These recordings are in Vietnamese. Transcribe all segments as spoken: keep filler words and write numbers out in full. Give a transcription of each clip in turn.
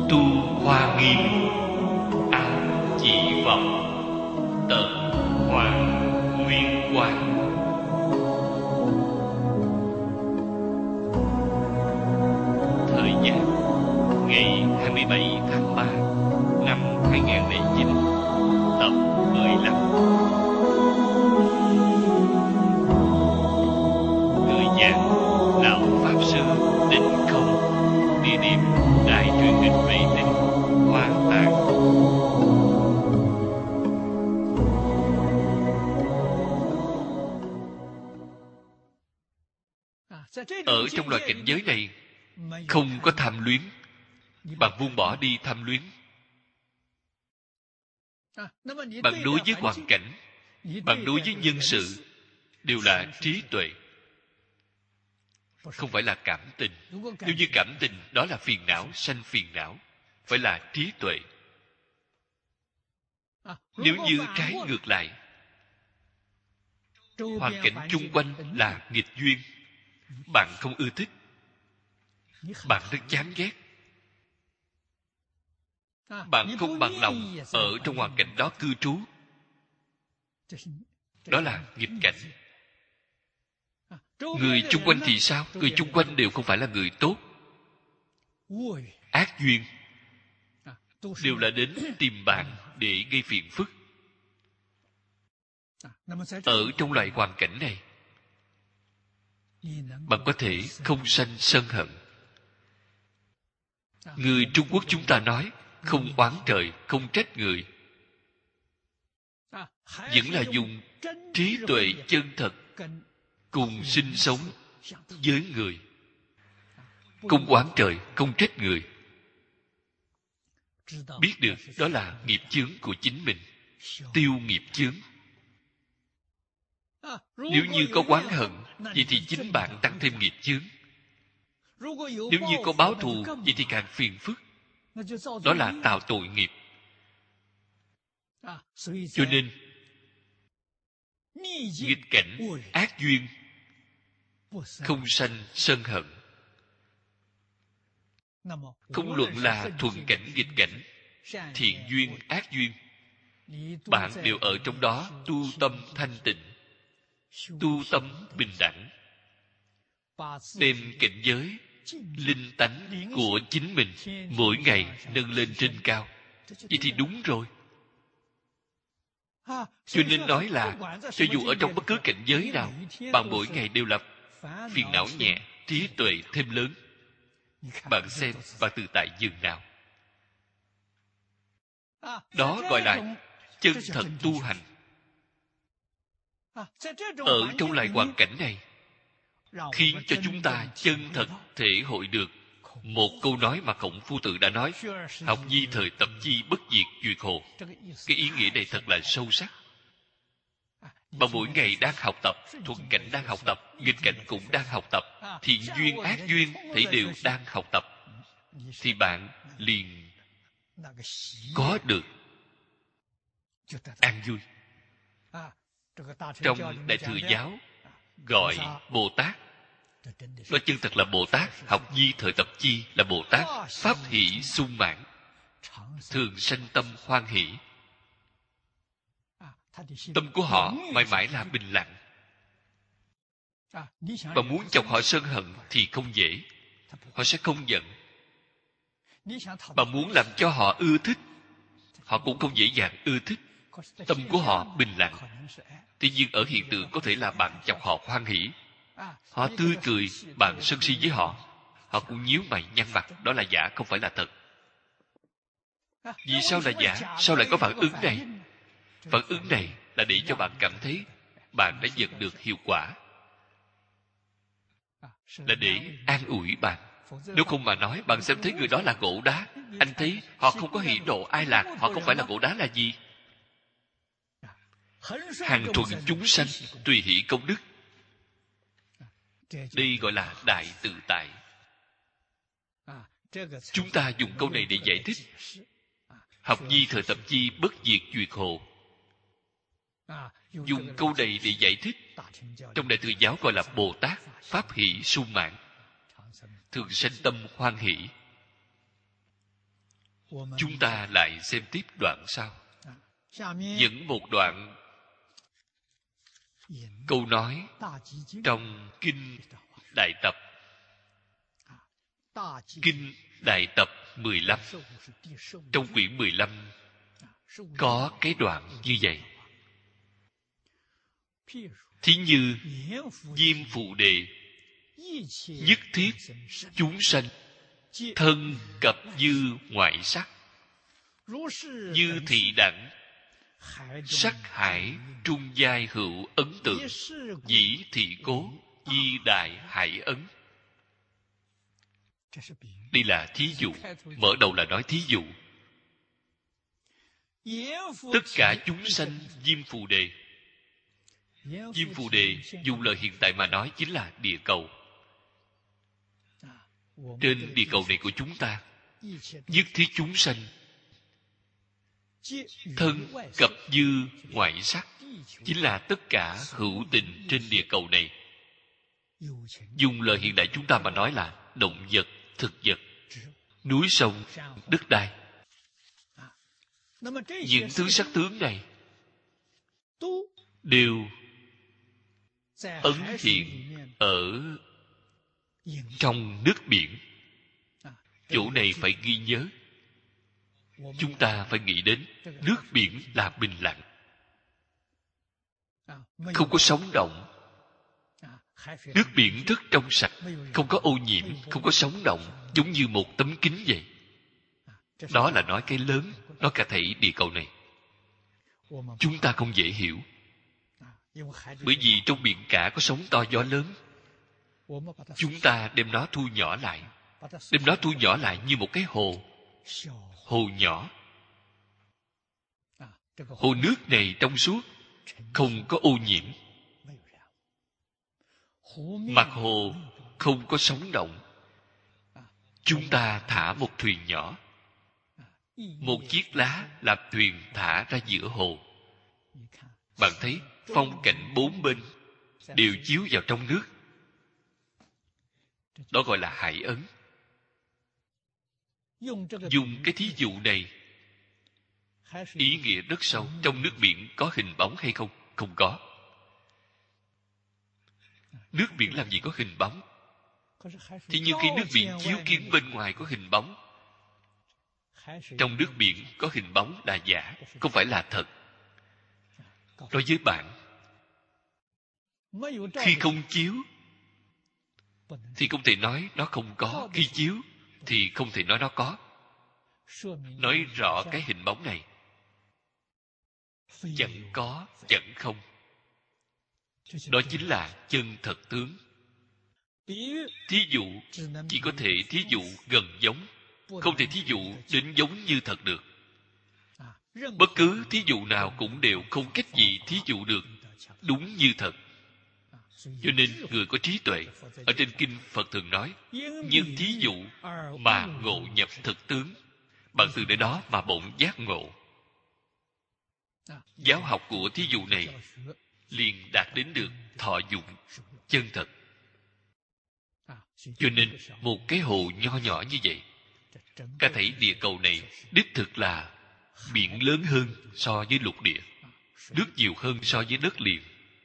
tu hoa nghiêm, áo chỉ vọng, tận hoàng nguyên quang. Thời gian ngày hai mươi bảy tháng ba năm hai nghìn lẻ chín, tập mười lăm. Người giảng Lão Pháp Sư Định Không. Địa điểm Đài truyền hình vệ tinh Hoa Tạng. Ở trong loại cảnh giới này không có tham luyến. Bạn buông bỏ đi tham luyến. Bạn đối với hoàn cảnh, bạn đối với nhân sự đều là trí tuệ, không phải là cảm tình. Nếu như cảm tình đó là phiền não, sanh phiền não, phải là trí tuệ. Nếu như trái ngược lại, hoàn cảnh chung quanh là nghịch duyên, bạn không ưa thích, bạn rất chán ghét, bạn không bằng lòng ở trong hoàn cảnh đó cư trú, đó là nghịch cảnh. Người chung quanh thì sao? Người chung quanh đều không phải là người tốt. Ác duyên đều là đến tìm bạn để gây phiền phức. Ở trong loại hoàn cảnh này, bạn có thể không sanh sân hận. Người Trung Quốc chúng ta nói không oán trời, không trách người, vẫn là dùng trí tuệ chân thật cùng sinh sống với người. Không oán trời, không trách người. Biết được đó là nghiệp chướng của chính mình, tiêu nghiệp chướng. Nếu như có oán hận, vậy thì chính bạn tăng thêm nghiệp chướng. Nếu như có báo thù, vậy thì càng phiền phức. Đó là tạo tội nghiệp. Cho nên nghịch cảnh, ác duyên không sanh sân hận. Không luận là thuận cảnh nghịch cảnh, thiện duyên ác duyên, bạn đều ở trong đó tu tâm thanh tịnh, tu tâm bình đẳng, đem cảnh giới linh tánh của chính mình mỗi ngày nâng lên trên cao. Vậy thì đúng rồi. Cho nên nói là cho dù ở trong bất cứ cảnh giới nào, bạn mỗi ngày đều là phiền não nhẹ, trí tuệ thêm lớn. Bạn xem bạn tự tại dường nào. Đó gọi là chân thật tu hành. Ở trong loại hoàn cảnh này, khiến cho chúng ta chân thật thể hội được một câu nói mà Khổng Phu Tử đã nói: học nhi thời tập chi, bất diệt duyệt hồ. Cái ý nghĩa này thật là sâu sắc. Bạn mỗi ngày đang học tập, thuận cảnh đang học tập, nghịch cảnh cũng đang học tập, thiện duyên ác duyên thì đều đang học tập, thì bạn liền có được an vui. Trong Đại Thừa Giáo gọi Bồ Tát, nó chân thật là Bồ Tát. Học nhi thời tập chi là Bồ Tát pháp hỷ sung mãn, thường sanh tâm hoan hỷ. Tâm của họ mãi mãi là bình lặng. Và muốn chọc họ sân hận thì không dễ, họ sẽ không giận. Bà muốn làm cho họ ưa thích, họ cũng không dễ dàng ưa thích. Tâm của họ bình lặng. Tuy nhiên ở hiện tượng có thể là bạn chọc họ hoan hỷ, họ tươi cười, bạn sân si với họ, họ cũng nhíu mày nhăn mặt. Đó là giả, không phải là thật. Vì sao là giả? Sao lại có phản ứng này? Phản ứng này là để cho bạn cảm thấy bạn đã nhận được hiệu quả, là để an ủi bạn. Nếu không mà nói, bạn xem thấy người đó là gỗ đá, anh thấy họ không có hỷ nộ ai lạc, họ không phải là gỗ đá là gì? Hàng thuận chúng sanh, tùy hỷ công đức. Đây gọi là đại tự tại. Chúng ta dùng câu này để giải thích học nhi thời tập chi, bất diệt duyệt hồ. Dùng câu này để giải thích trong Đại Thừa Giáo gọi là Bồ Tát pháp hỷ sung mãn, thường sanh tâm hoan hỷ. Chúng ta lại xem tiếp đoạn sau. Dẫn một đoạn câu nói trong Kinh Đại Tập. Kinh Đại Tập mười lăm, trong quyển mười lăm có cái đoạn như vậy. Thí như Diêm Phù Đề, nhất thiết chúng sanh thân cập dư ngoại sắc, như thị đẳng sắc hải trung giai hữu ấn tượng, dĩ thị cố di đại hải ấn. Đây là thí dụ. Mở đầu là nói thí dụ. Tất cả chúng sanh Diêm Phù Đề. Diêm Phù Đề dùng lời hiện tại mà nói chính là địa cầu. Trên địa cầu này của chúng ta, nhất thiết chúng sanh thân cập dư ngoại sắc, chính là tất cả hữu tình trên địa cầu này. Dùng lời hiện đại chúng ta mà nói là động vật, thực vật, núi sông, đất đai. Những thứ sắc tướng này đều ấn hiện ở trong nước biển. Chỗ này phải ghi nhớ. Chúng ta phải nghĩ đến nước biển là bình lặng, không có sóng động. Nước biển rất trong sạch, không có ô nhiễm, không có sóng động, giống như một tấm kính vậy. Đó là nói cái lớn, nói cả thể địa cầu này. Chúng ta không dễ hiểu, bởi vì trong biển cả có sóng to gió lớn. Chúng ta đem nó thu nhỏ lại, đem nó thu nhỏ lại như một cái hồ, hồ nhỏ. Hồ nước này trong suốt, không có ô nhiễm. Mặt hồ không có sóng động. Chúng ta thả một thuyền nhỏ, một chiếc lá làm thuyền thả ra giữa hồ. Bạn thấy phong cảnh bốn bên đều chiếu vào trong nước. Đó gọi là hải ấn. Dùng cái thí dụ này, ý nghĩa rất sâu. Trong nước biển có hình bóng hay không? Không có. Nước biển làm gì có hình bóng? Thì như khi nước biển chiếu kiến bên ngoài có hình bóng. Trong nước biển có hình bóng là giả, không phải là thật. Đối với bạn, khi không chiếu thì không thể nói nó không có. Khi chiếu thì không thể nói nó có. Nói rõ cái hình bóng này chẳng có, chẳng không. Đó chính là chân thật tướng. Thí dụ chỉ có thể thí dụ gần giống, không thể thí dụ đến giống như thật được. Bất cứ thí dụ nào cũng đều không cách gì thí dụ được đúng như thật. Cho nên người có trí tuệ, ở trên kinh Phật thường nói, nhân thí dụ mà ngộ nhập thực tướng. Bạn từ nơi đó mà bỗng giác ngộ. Giáo học của thí dụ này liền đạt đến được thọ dụng chân thật. Cho nên một cái hồ nho nhỏ như vậy, cả thảy địa cầu này đích thực là biển lớn hơn so với lục địa, nước nhiều hơn so với đất liền.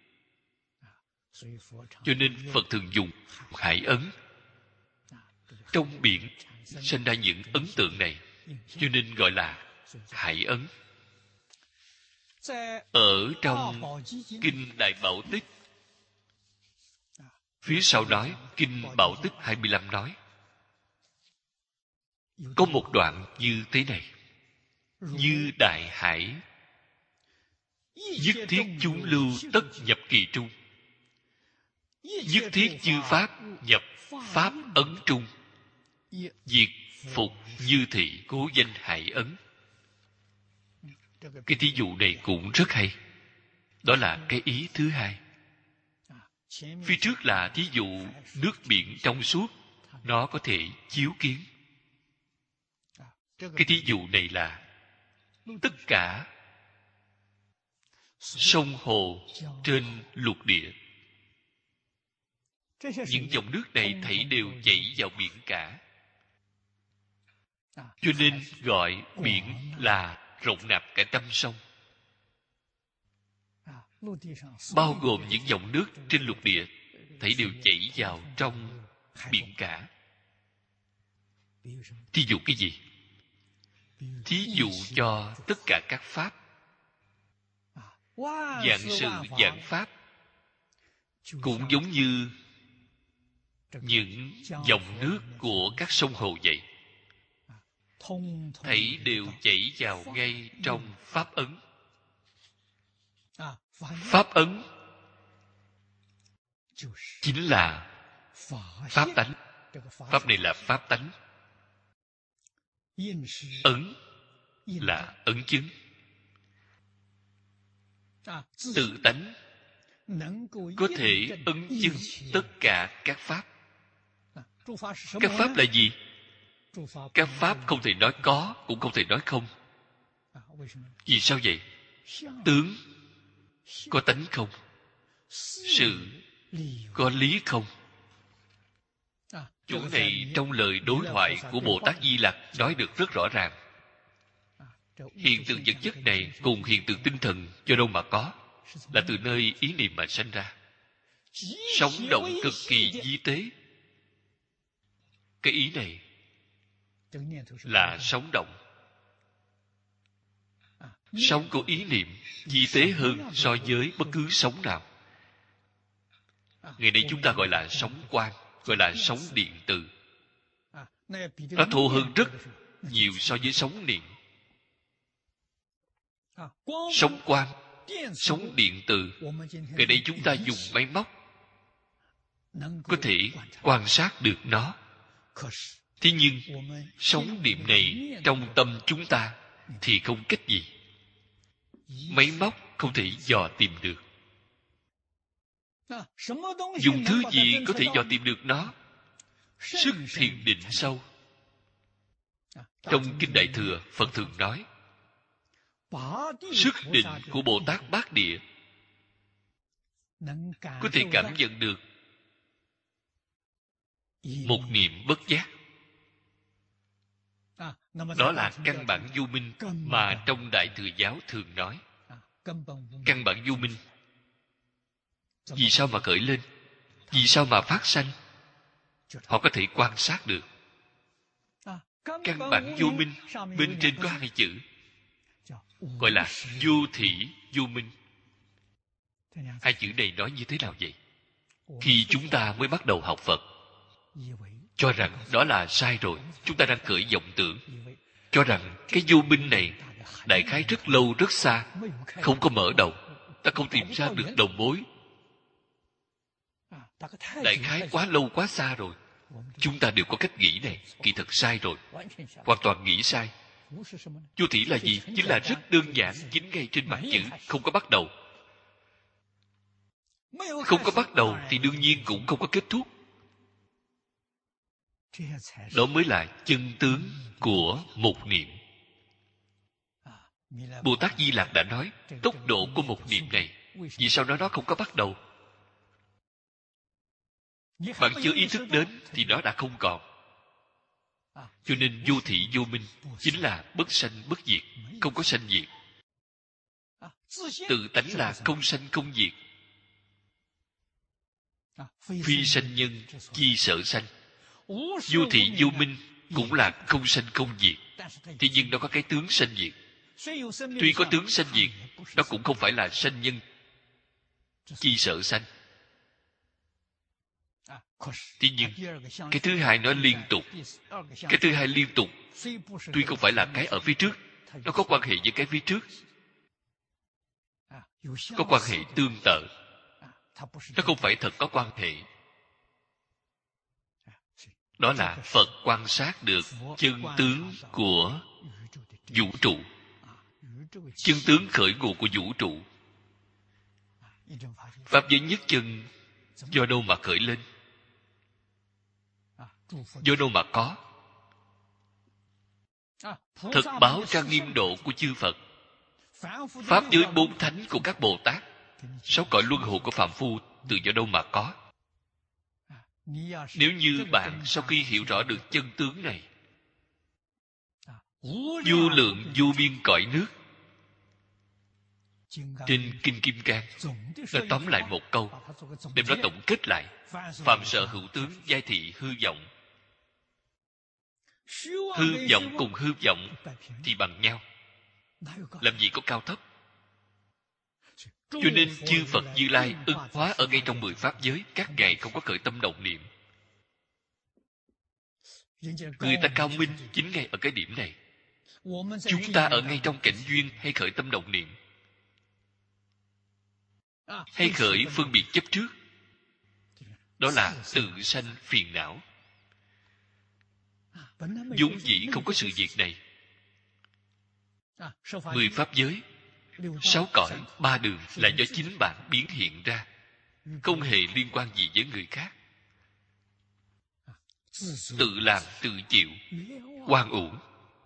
Cho nên Phật thường dùng hải ấn. Trong biển sinh ra những ấn tượng này, cho nên gọi là hải ấn. Ở trong Kinh Đại Bảo Tích, phía sau nói, Kinh Bảo Tích hai mươi lăm nói, có một đoạn như thế này: như đại hải, nhất thiết chúng lưu tất nhập kỳ trung, nhất thiết chư pháp nhập pháp ấn trung, diệt phục như thị cố danh hải ấn. Cái thí dụ này cũng rất hay. Đó là cái ý thứ hai. Phía trước là thí dụ nước biển trong suốt, nó có thể chiếu kiến. Cái thí dụ này là tất cả sông hồ trên lục địa. Những dòng nước này thảy đều chảy vào biển cả. Cho nên gọi biển là rộng nạp cả trăm sông, bao gồm những dòng nước trên lục địa, thảy đều chảy vào trong biển cả. Thí dụ cái gì? Thí dụ cho tất cả các pháp, vạn sự vạn pháp, cũng giống như những dòng nước của các sông hồ vậy, thảy đều chảy vào ngay trong pháp ấn. Pháp ấn chính là pháp tánh. Pháp này là pháp tánh. Ấn là ấn chứng. Tự tánh có thể ấn chứng tất cả các pháp. Các pháp là gì? Các pháp không thể nói có, cũng không thể nói không. Vì sao vậy? Tướng có tánh không? Sự có lý không? Chỗ này trong lời đối thoại của Bồ Tát Di Lặc nói được rất rõ ràng. Hiện tượng vật chất này cùng hiện tượng tinh thần do đâu mà có? Là từ nơi ý niệm mà sanh ra. Sống động cực kỳ vi tế. Cái ý này là sống động. Sống của ý niệm vi tế hơn so với bất cứ sống nào. Ngày nay chúng ta gọi là sống quang, gọi là sống điện từ. Nó thô hơn rất nhiều so với sống niệm. Sống quang, sống điện từ, ngày nay chúng ta dùng máy móc có thể quan sát được nó. Thế nhưng sống niệm này trong tâm chúng ta thì không cách gì. Máy móc không thể dò tìm được. Dùng thứ gì có thể dò tìm được nó? Sức thiền định sâu. Trong Kinh Đại Thừa, Phật thường nói sức định của Bồ Tát Bát Địa có thể cảm nhận được một niệm bất giác. Đó là căn bản vô minh mà trong Đại Thừa Giáo thường nói. Căn bản vô minh. Vì sao mà khởi lên? Vì sao mà phát sanh? Họ có thể quan sát được. Căn bản vô minh bên trên có hai chữ, gọi là vô thỉ vô minh. Hai chữ này nói như thế nào vậy? Khi chúng ta mới bắt đầu học Phật, cho rằng đó là sai rồi. Chúng ta đang khởi vọng tưởng, cho rằng cái vô minh này đại khái rất lâu rất xa, không có mở đầu, ta không tìm ra được đầu mối. Đại khái quá lâu quá xa rồi. Chúng ta đều có cách nghĩ này, kỳ thật sai rồi, hoàn toàn nghĩ sai. Vô thỉ là gì? Chính là rất đơn giản, chính ngay trên mặt chữ, không có bắt đầu. Không có bắt đầu thì đương nhiên cũng không có kết thúc. Đó mới là chân tướng của một niệm. Bồ Tát Di Lặc đã nói tốc độ của một niệm này. Vì sao nó nó không có bắt đầu? Bạn chưa ý thức đến thì nó đã không còn. Cho nên vô thị vô minh chính là bất sanh bất diệt, không có sanh diệt. Tự tánh là không sanh không diệt. Phi sanh nhân chi sở sanh. Vô thị vô minh cũng là không sanh không diệt. Thế nhưng nó có cái tướng sanh diệt. Tuy có tướng sanh diệt, nó cũng không phải là sanh nhân chi sở sanh. Thế nhưng cái thứ hai nó liên tục. Cái thứ hai liên tục tuy không phải là cái ở phía trước, nó có quan hệ với cái phía trước, có quan hệ tương tự. Nó không phải thật có quan hệ. Đó là Phật quan sát được chân tướng của vũ trụ, chân tướng khởi nguồn của vũ trụ. Pháp giới nhất chân do đâu mà khởi lên? Do đâu mà có? Thật báo trang nghiêm độ của chư Phật, pháp giới bốn thánh của các Bồ Tát, sáu cõi luân hồi của phàm phu từ do đâu mà có? Nếu như bạn sau khi hiểu rõ được chân tướng này, vô lượng vô biên cõi nước. Trên Kinh Kim Cang nó tóm lại một câu, đem nó tổng kết lại: phàm sở hữu tướng, giai thị hư vọng. Hư vọng cùng hư vọng thì bằng nhau, làm gì có cao thấp. Cho nên chư Phật Như Lai ưng hóa ở ngay trong mười pháp giới, các ngài không có khởi tâm động niệm. Người ta cao minh chính ngay ở cái điểm này. Chúng ta ở ngay trong cảnh duyên hay khởi tâm động niệm, hay khởi phân biệt chấp trước, đó là tự sanh phiền não. Vốn dĩ không có sự việc này. Mười pháp giới, sáu cõi, ba đường là do chính bạn biến hiện ra, không hề liên quan gì với người khác. Tự làm tự chịu, oan uổng.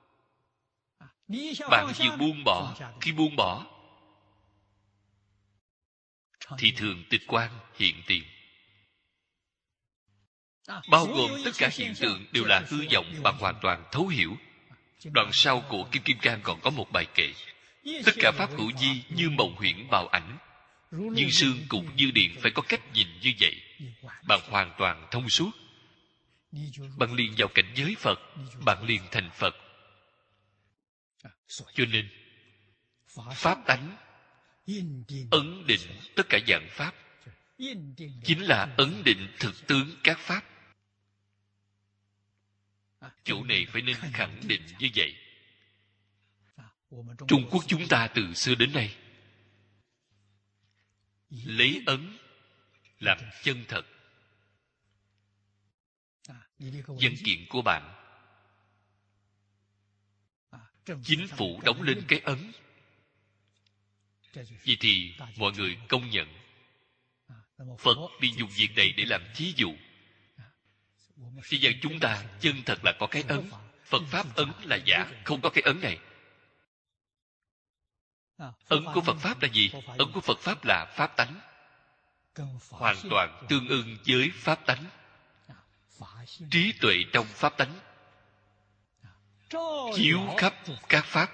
Bạn vừa buông bỏ, khi buông bỏ thì thường tịch quan hiện tiền. Bao gồm tất cả hiện tượng đều là hư vọng, bạn hoàn toàn thấu hiểu. Đoạn sau của Kim Kim Cang còn có một bài kệ: tất cả pháp hữu vi như mộng huyễn bào ảnh, như sương cũng như điện. Phải có cách nhìn như vậy, bạn hoàn toàn thông suốt. Bạn liền vào cảnh giới Phật, bạn liền thành Phật. Cho nên pháp tánh ấn định tất cả dạng pháp, chính là ấn định thực tướng các pháp. Chỗ này phải nên khẳng định như vậy. Trung Quốc chúng ta từ xưa đến nay lấy ấn làm chân thật. Văn kiện của bạn, chính phủ đóng lên cái ấn, vậy thì mọi người công nhận. Phật đi dùng việc này để làm thí dụ. Thế gian chúng ta chân thật là có cái ấn. Phật Pháp ấn là giả, không có cái ấn này. Ấn của Phật Pháp là gì? Ấn của Phật Pháp là Pháp tánh, hoàn toàn tương ưng với Pháp tánh. Trí tuệ trong Pháp tánh chiếu khắp các Pháp,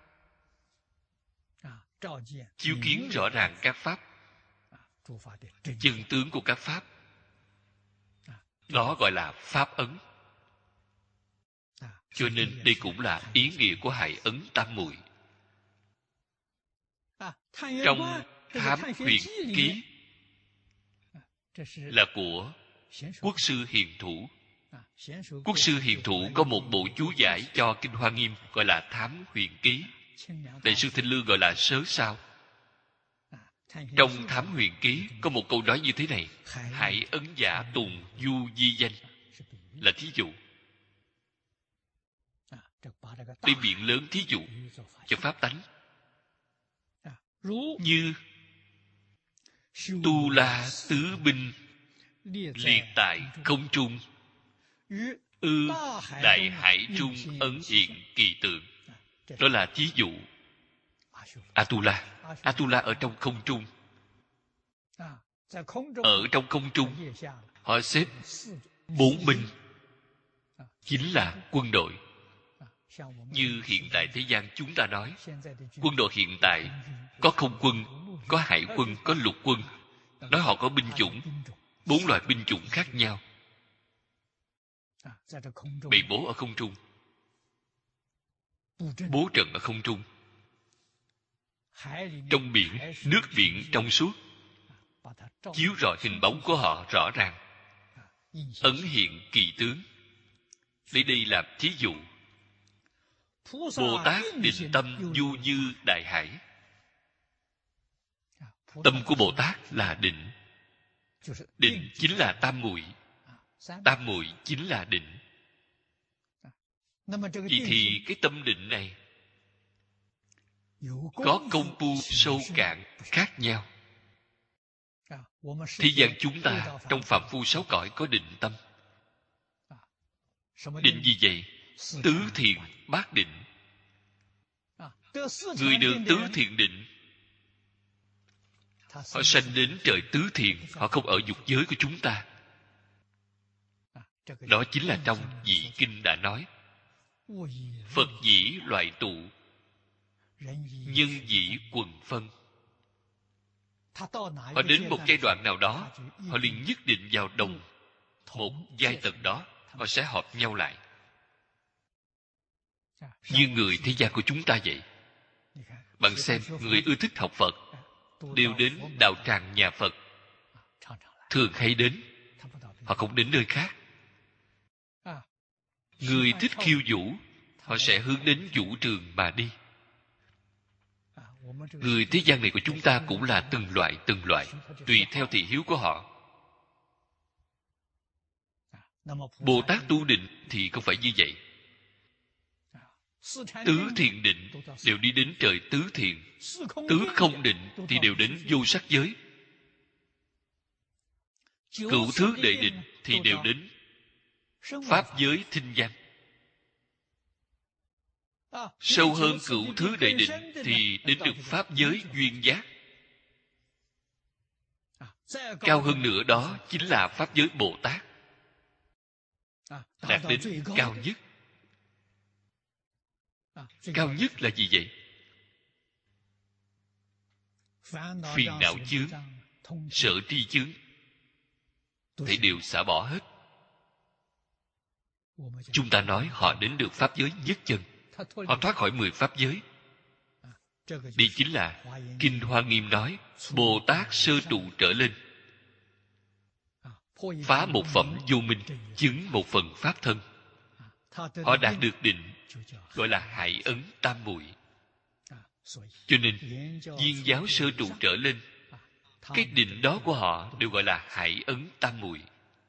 chiếu kiến rõ ràng các Pháp, chân tướng của các Pháp. Đó gọi là Pháp ấn. Cho nên đây cũng là ý nghĩa của hải ấn tam muội. Trong Thám Huyền Ký là của Quốc sư Hiền Thủ. Quốc sư Hiền Thủ có một bộ chú giải cho Kinh Hoa Nghiêm gọi là Thám Huyền Ký. Đại sư Thanh Lương gọi là Sớ Sao. Trong Thám Huyền Ký có một câu nói như thế này: hải ấn giả tùng du di danh, là thí dụ. Đây miệng lớn thí dụ cho pháp tánh. Như Tu La Tứ Binh liệt tại không trung, ư đại hải trung ấn hiện kỳ tượng. Đó là thí dụ. Atula Atula ở trong không trung. Ở trong không trung họ xếp bốn binh, chính là quân đội. Như hiện tại thế gian chúng ta nói, quân đội hiện tại có không quân, có hải quân, có lục quân. Nói họ có binh chủng, bốn loại binh chủng khác nhau, bị bố ở không trung, bố trận ở không trung. Trong biển, nước biển trong suốt, chiếu rọi hình bóng của họ rõ ràng, ấn hiện kỳ tướng. Lấy đây làm thí dụ. Bồ Tát định tâm du như đại hải. Tâm của Bồ Tát là định. Định chính là tam muội. Tam muội chính là định. Vậy thì cái tâm định này có công phu sâu cạn khác nhau. Thế gian chúng ta trong phạm phu sáu cõi có định tâm. Định gì vậy? Tứ thiện bát định. Người được tứ thiện định, họ sanh đến trời tứ thiện, họ không ở dục giới của chúng ta. Đó chính là trong Dị Kinh đã nói. Phật dĩ loại tụ, nhân dĩ quần phân. Họ đến một giai đoạn nào đó, họ liền nhất định vào đồng một giai tầng đó, họ sẽ hợp nhau lại. Như người thế gian của chúng ta vậy. Bạn xem, người ưa thích học Phật đều đến đạo tràng nhà Phật, thường hay đến, họ không đến nơi khác. Người thích khiêu vũ, họ sẽ hướng đến vũ trường mà đi. Người thế gian này của chúng ta cũng là từng loại từng loại, tùy theo thị hiếu của họ. Bồ Tát tu định thì không phải như vậy. Tứ thiền định đều đi đến trời tứ thiền, tứ không định thì đều đến vô sắc giới, cửu thứ đệ định thì đều đến pháp giới thinh văn. Sâu hơn cửu thứ đệ định thì đến được pháp giới duyên giác. Cao hơn nữa đó chính là pháp giới Bồ Tát, đạt đến cao nhất. Cao nhất là gì vậy? Phiền não chướng, sở tri chướng thì đều xả bỏ hết. Chúng ta nói họ đến được pháp giới nhất chân, họ thoát khỏi mười pháp giới. Đây chính là Kinh Hoa Nghiêm nói Bồ Tát sơ trụ trở lên, phá một phẩm vô minh, chứng một phần pháp thân. Họ đạt được định, gọi là hải ấn tam muội. Cho nên viên giáo sơ trụ trở lên, cái định đó của họ đều gọi là hải ấn tam muội.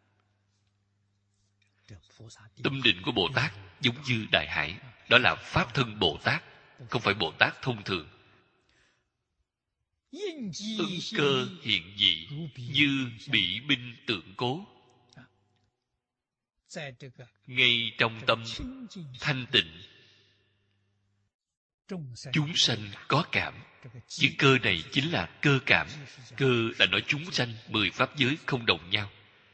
Tâm định của Bồ Tát giống như đại hải, đó là pháp thân Bồ Tát, không phải Bồ Tát thông thường. Ưng cơ hiện dị, như bị binh tượng cố. Ngay trong tâm thanh tịnh, chúng sanh có cảm. Chữ cơ này chính là cơ cảm. Cơ là nói chúng sanh mười pháp giới không đồng nhau.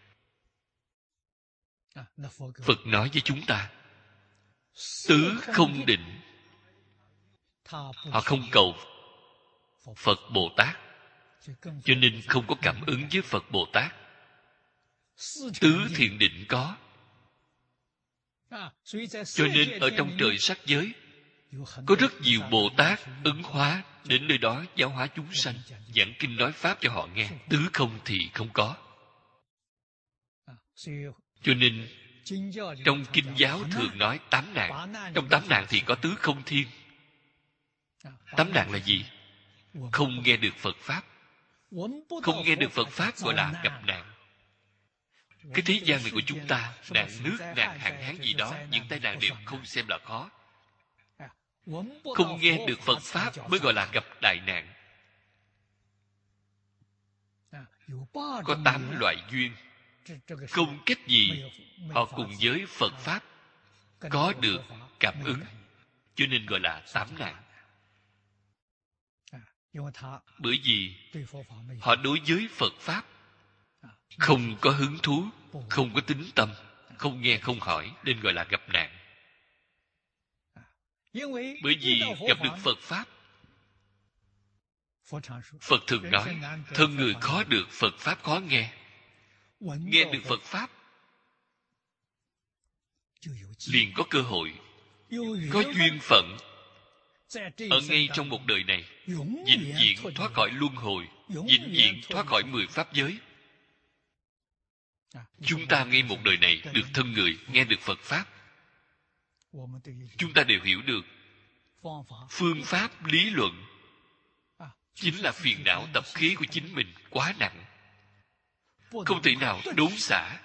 Phật nói với chúng ta tứ không định. Họ không cầu Phật Bồ Tát, cho nên không có cảm ứng với Phật Bồ Tát. Tứ thiền định có, cho nên ở trong trời sắc giới có rất nhiều Bồ Tát ứng hóa đến nơi đó giáo hóa chúng sanh, giảng kinh nói pháp cho họ nghe. Tứ không thì không có. Cho nên trong kinh giáo thường nói tám nạn. Trong tám nạn thì có tứ không thiên. Tám nạn là gì? Không nghe được Phật pháp. Không nghe được Phật pháp gọi là gặp nạn. Cái thế gian này của chúng ta, nạn nước, nạn hạn hán gì đó, những tai nạn đều không xem là khó. Không nghe được Phật pháp mới gọi là gặp đại nạn. Có tám loại duyên, không cách gì họ cùng với Phật pháp có được cảm ứng, cho nên gọi là tám nạn. Bởi vì họ đối với Phật pháp không có hứng thú, không có tín tâm, không nghe không hỏi, nên gọi là gặp nạn. Bởi vì gặp được Phật pháp, Phật thường nói thân người khó được, Phật pháp khó nghe. Nghe được Phật pháp liền có cơ hội, có duyên phận ở ngay trong một đời này vĩnh viễn thoát khỏi luân hồi, vĩnh viễn thoát khỏi mười pháp giới. Chúng ta ngay một đời này được thân người nghe được Phật pháp, chúng ta đều hiểu được phương pháp lý luận chính là phiền não tập khí của chính mình quá nặng, không thể nào đốn xả,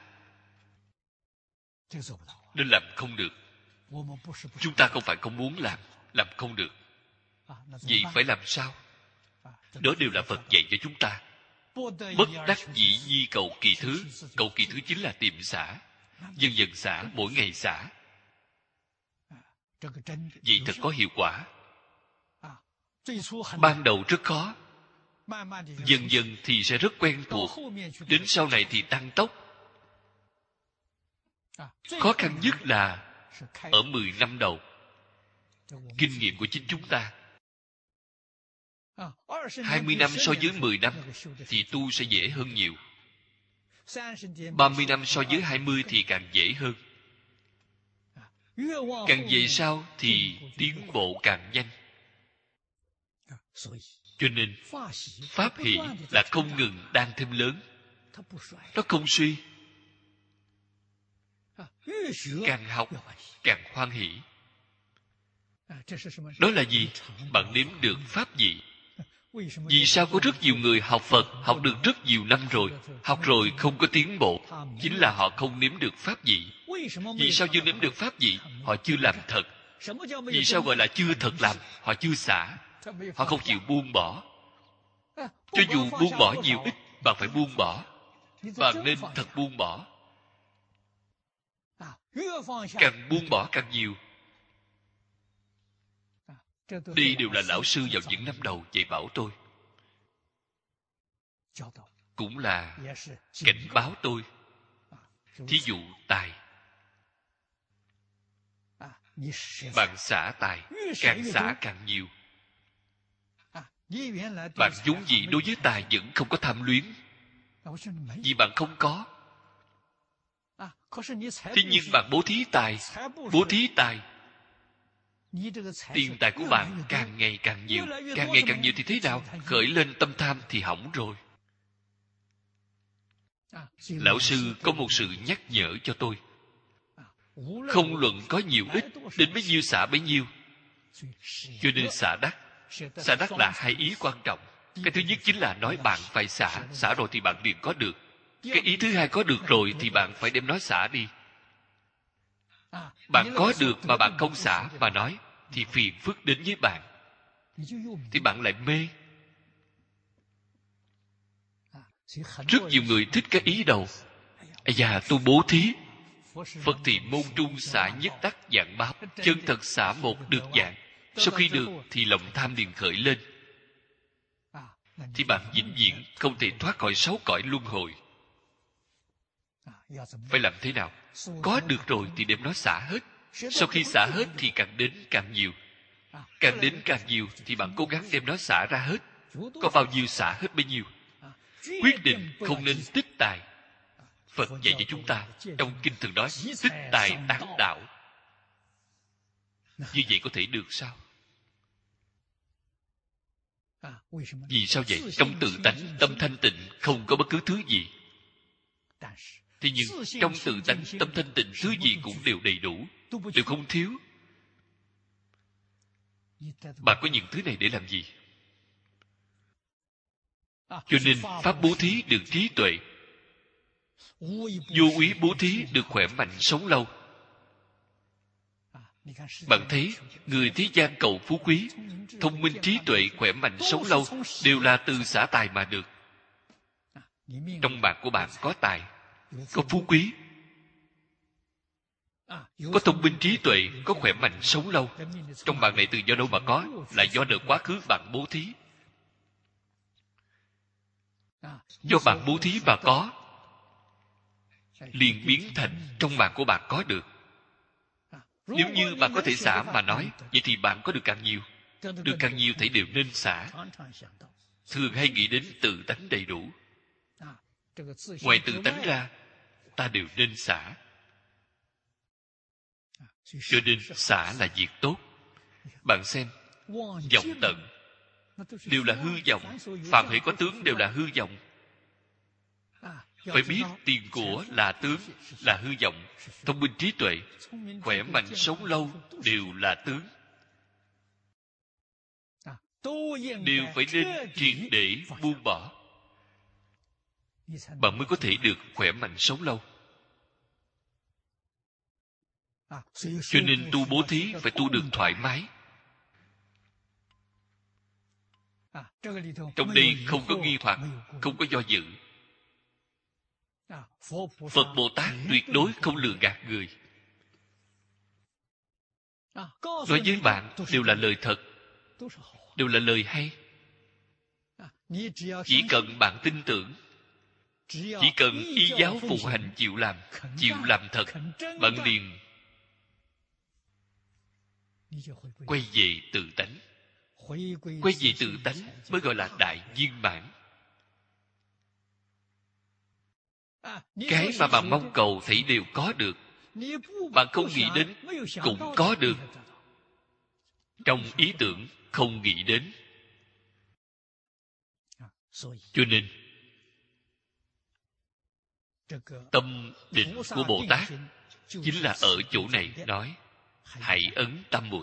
nên làm không được. Chúng ta không phải không muốn làm, làm không được. Vậy phải làm sao? Đó đều là Phật dạy cho chúng ta. Bất đắc dĩ nhi cầu kỳ thứ. Cầu kỳ thứ chính là tìm xả, dần dần xả, mỗi ngày xả. Vậy thật có hiệu quả. Ban đầu rất khó, dần dần thì sẽ rất quen thuộc, đến sau này thì tăng tốc. Khó khăn nhất là ở mười năm đầu. Kinh nghiệm của chính chúng ta, hai mươi năm so với mười năm thì tu sẽ dễ hơn nhiều. ba mươi năm so với hai mươi thì càng dễ hơn. Càng về sau thì tiến bộ càng nhanh. Cho nên pháp hỷ là không ngừng đang thêm lớn, nó không suy. Càng học càng hoan hỷ. Đó là gì? Bạn nếm được pháp vị. Vì sao có rất nhiều người học Phật, học được rất nhiều năm rồi, học rồi không có tiến bộ? Chính là họ không nếm được pháp vị. Vì sao chưa nếm được pháp vị? Họ chưa làm thật. Vì sao gọi là chưa thật làm? Họ chưa xả. Họ không chịu buông bỏ. Cho dù buông bỏ nhiều ít, bạn phải buông bỏ. Bạn nên thật buông bỏ. Càng buông bỏ càng nhiều. Đây đều là lão sư vào những năm đầu dạy bảo tôi. Cũng là cảnh báo tôi. Thí dụ tài. Bạn xả tài, càng xả càng nhiều. Bạn vốn dĩ đối với tài vẫn không có tham luyến. Vì bạn không có. Thế nhưng bạn bố thí tài, bố thí tài, tiền tài của bạn càng ngày càng nhiều. Càng ngày càng nhiều thì thế nào? Khởi lên tâm tham thì hỏng rồi. Lão sư có một sự nhắc nhở cho tôi. Không luận có nhiều ít, đến bấy nhiêu xả bấy nhiêu. Cho nên xả đắc. Xả đắc là hai ý quan trọng. Cái thứ nhất chính là nói bạn phải xả. Xả rồi thì bạn liền có được. Cái ý thứ hai có được rồi thì bạn phải đem nó xả đi. Bạn có được mà bạn không xả mà nói thì phiền phức đến với bạn. Thì bạn lại mê. Rất nhiều người thích cái ý đầu. Ây da, tôi bố thí. Phật thì môn trung xả nhất đắc dạng báo. Chân thật xả một được dạng. Sau khi được thì lòng tham liền khởi lên. Thì bạn vĩnh viễn không thể thoát khỏi sáu cõi luân hồi. Phải làm thế nào? Có được rồi thì đem nó xả hết. Sau khi xả hết thì càng đến càng nhiều. Càng đến càng nhiều thì bạn cố gắng đem nó xả ra hết. Có bao nhiêu xả hết bấy nhiêu. Quyết định không nên tích tài. Phật dạy cho chúng ta trong kinh thường nói tích tài tán đạo. Như vậy có thể được sao? Vì sao vậy? Trong tự tánh tâm thanh tịnh không có bất cứ thứ gì. Thế nhưng trong tự tánh tâm thanh tịnh thứ gì cũng đều đầy đủ, đều không thiếu. Bạn có những thứ này để làm gì? Cho nên pháp bố thí được trí tuệ, vô úy bố thí được khỏe mạnh sống lâu. Bạn thấy người thế gian cầu phú quý, thông minh trí tuệ khỏe mạnh sống lâu đều là từ xả tài mà được. Trong mạng của bạn có tài, có phú quý, có thông minh trí tuệ, có khỏe mạnh sống lâu. Trong mạng này từ do đâu mà có? Là do đời quá khứ bạn bố thí. Do bạn bố thí mà có, liền biến thành trong mạng của bạn có được. Nếu như bạn có thể xả mà nói, vậy thì bạn có được càng nhiều. Được càng nhiều thì đều nên xả. Thường hay nghĩ đến tự tánh đầy đủ. Ngoài tự tánh ra, ta đều nên xả. Cho nên xả là việc tốt. Bạn xem, vọng tận đều là hư vọng. Phàm hễ có tướng đều là hư vọng. Phải biết tiền của là tướng, là hư vọng. Thông minh trí tuệ, khỏe mạnh sống lâu đều là tướng. Đều phải nên triệt để buông bỏ. Bạn mới có thể được khỏe mạnh sống lâu. Cho nên tu bố thí phải tu được thoải mái. Trong đây không có nghi hoặc, không có do dự. Phật Bồ Tát tuyệt đối không lừa gạt người. Nói với bạn đều là lời thật, đều là lời hay. Chỉ cần bạn tin tưởng, chỉ cần y giáo phụ hành chịu làm, chịu làm thật, bạn liền quay về tự tánh. Quay về tự tánh mới gọi là đại viên mãn. Cái mà bạn mong cầu thấy đều có được, bạn không nghĩ đến cũng có được. Trong ý tưởng không nghĩ đến. Cho nên tâm định của Bồ Tát chính là ở chỗ này nói hãy ấn tam muội,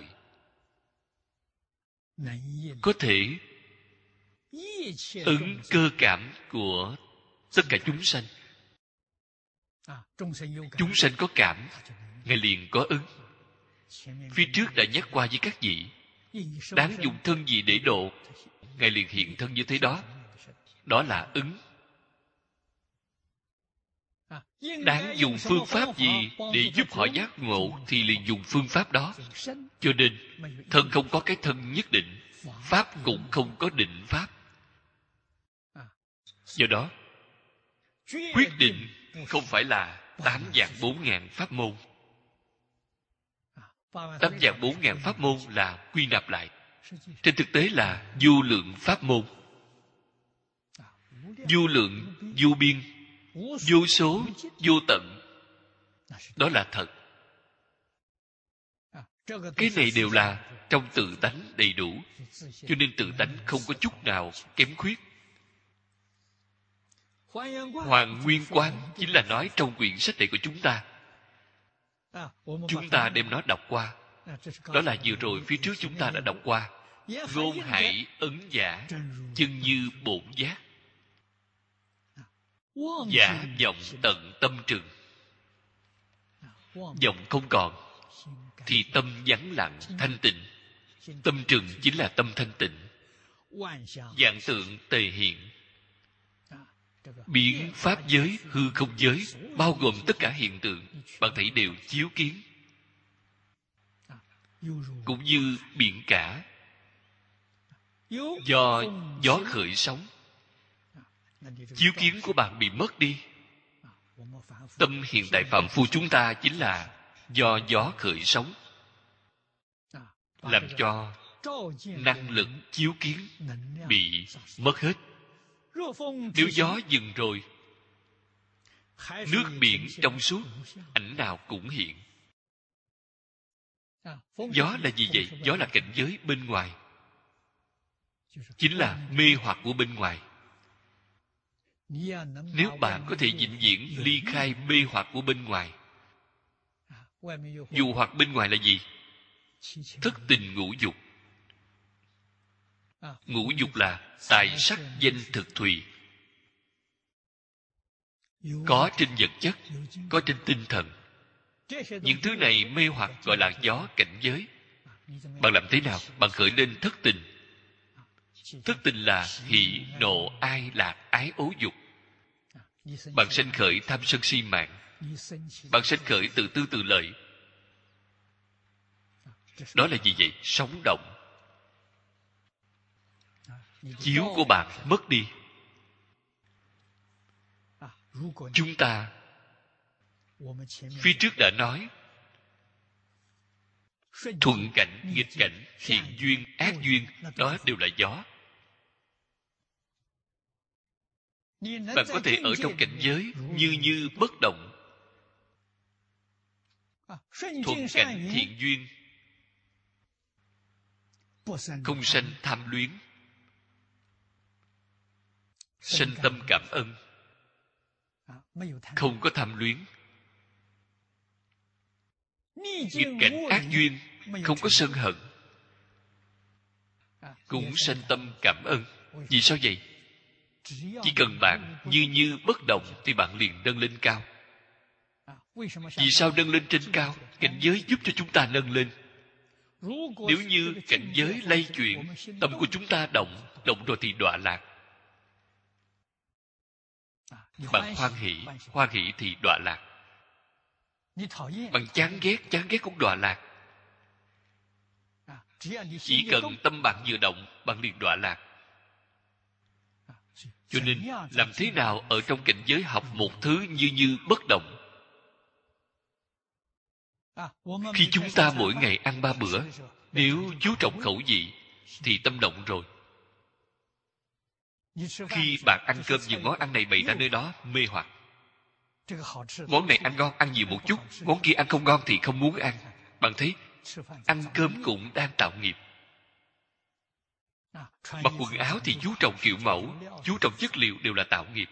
có thể ứng cơ cảm của tất cả chúng sanh. Chúng sanh có cảm, Ngài liền có ứng. Phía trước đã nhắc qua với các vị, đáng dùng thân gì để độ, Ngài liền hiện thân như thế đó. Đó là ứng. Đáng dùng phương pháp gì để giúp họ giác ngộ thì liền dùng phương pháp đó. Cho nên thân không có cái thân nhất định, pháp cũng không có định pháp. Do đó quyết định không phải là tám vạn bốn ngàn pháp môn. Tám vạn bốn ngàn pháp môn là quy nạp lại, trên thực tế là vô lượng pháp môn. Vô lượng, vô biên, vô số, vô tận. Đó là thật. Cái này đều là trong tự tánh đầy đủ. Cho nên tự tánh không có chút nào kém khuyết. Hoàn Nguyên Quán chính là nói trong quyển sách này của chúng ta. Chúng ta đem nó đọc qua. Đó là vừa rồi phía trước chúng ta đã đọc qua. Ngôn hải ấn giả, chân như bổn giác. Giả vọng tận tâm trừng. Vọng không còn thì tâm vắng lặng thanh tịnh. Tâm trừng chính là tâm thanh tịnh. Vạn tượng tề hiện. Biến pháp giới, hư không giới, bao gồm tất cả hiện tượng, bạn thấy đều chiếu kiến. Cũng như biển cả, do gió khởi sóng. Chiếu kiến của bạn bị mất đi. Tâm hiện tại phạm phu chúng ta chính là do gió khởi sóng, làm cho năng lực chiếu kiến bị mất hết. Nếu gió dừng rồi, nước biển trong suốt, ảnh nào cũng hiện. Gió là gì vậy? Gió là cảnh giới bên ngoài, chính là mê hoặc của bên ngoài. Nếu bạn có thể vĩnh viễn ly khai mê hoặc của bên ngoài. Dù hoặc bên ngoài là gì? Thất tình ngũ dục. Ngũ dục là tài sắc danh thực thùy. Có trên vật chất, có trên tinh thần. Những thứ này mê hoặc gọi là gió cảnh giới. Bạn làm thế nào? Bạn khởi lên thất tình. Thất tình là hỷ, nộ, ai, lạc, ái, ố, dục. Bạn sanh khởi tham sân si mạng. Bạn sanh khởi tự tư tự lợi. Đó là gì vậy? Sống động. Chiếu của bạn mất đi. Chúng ta phía trước đã nói, thuận cảnh, nghịch cảnh, thiện duyên, ác duyên, đó đều là gió. Bạn có thể ở trong cảnh giới như như bất động. Thuận cảnh thiện duyên, không sanh tham luyến, sanh tâm cảm ơn, không có tham luyến. Nghịch cảnh ác duyên, không có sân hận, cũng sanh tâm cảm ơn. Vì sao vậy? Chỉ cần bạn như như bất động thì bạn liền nâng lên cao. Vì sao nâng lên trên cao? Cảnh giới giúp cho chúng ta nâng lên. Nếu như cảnh giới lay chuyển, tâm của chúng ta động, động rồi thì đọa lạc. Bạn hoan hỷ, hoan hỷ thì đọa lạc. Bạn chán ghét, chán ghét cũng đọa lạc. Chỉ cần tâm bạn vừa động, bạn liền đọa lạc. Cho nên, làm thế nào ở trong cảnh giới học một thứ như như bất động? Khi chúng ta mỗi ngày ăn ba bữa, Nếu chú trọng khẩu vị thì tâm động rồi. Khi bạn ăn cơm, những món ăn này bày ra nơi đó mê hoặc. Món này ăn ngon, ăn nhiều một chút. Món kia ăn không ngon thì không muốn ăn. Bạn thấy, ăn cơm cũng đang tạo nghiệp. Mặc quần áo thì chú trọng kiểu mẫu, chú trọng chất liệu đều là tạo nghiệp.